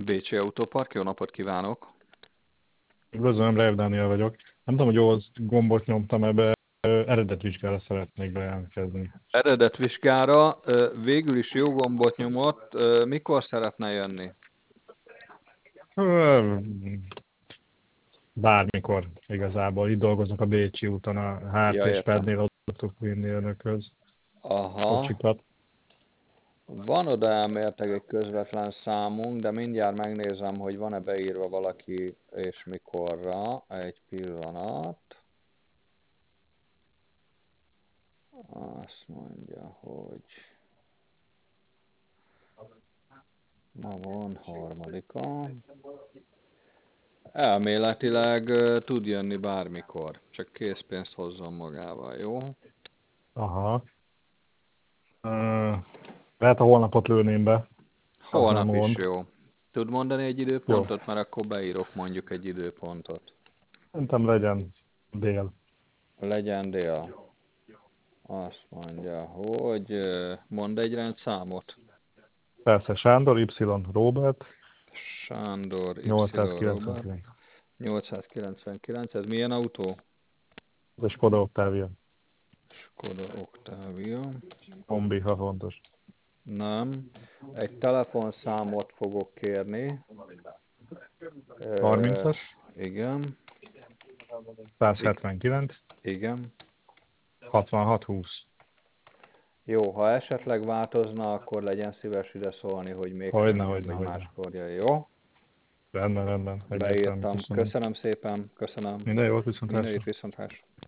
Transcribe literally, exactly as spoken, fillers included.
Bécsi Autópark, jó napot kívánok! Üdvözlöm, Rev Dániel vagyok. Nem tudom, hogy jól gombot nyomtam ebbe, eredetvizsgára szeretnék bejelentkezni. Eredetvizsgára ö, végül is jó gombot nyomott, ö, mikor szeretne jönni? Ö, Bármikor igazából. Itt dolgoznak a Bécsi úton, a Hárt Ja, és értem. Pednél, ott tudok vinni önökhöz Aha, kocsikat. van oda elméletileg egy közvetlen számunk, de mindjárt megnézem, hogy van-e beírva valaki és mikorra. Egy pillanat. Azt mondja, hogy ma van harmadika. Elméletileg ö, tud jönni bármikor, csak készpénzt hozzon magával, jó? Aha. Ö, Lehet a holnapot lőném be, az nem Holnap is gond. jó. Tud mondani egy Jó. időpontot, mert akkor beírok mondjuk egy időpontot. Szerintem legyen dél. Legyen dél. Azt mondja, hogy ö, mond egy rendszámot. Persze, Sándor, Y, Robert, Sándor Y. Robert. nyolcszázkilencvenkilenc. nyolcszázkilencvenkilenc. Ez milyen autó? Ez egy Skoda Octavia. Skoda Octavia. Kombi, ha fontos. Nem. Egy telefonszámot fogok kérni. Ö, harmincas, igen. I- százhetvenkilenc, igen. hatvanhat, húsz. Jó, ha esetleg változna, akkor legyen szíves ide szólni, hogy mégsem Hogyne, jön, hogyne, hogy hogyne. máskor jön, jó? Rendben, rendben. Egyértelmű, Beírtam. köszönöm. Köszönöm szépen, köszönöm. Minden jót, Minden viszontlátásra. jót, viszontlátásra.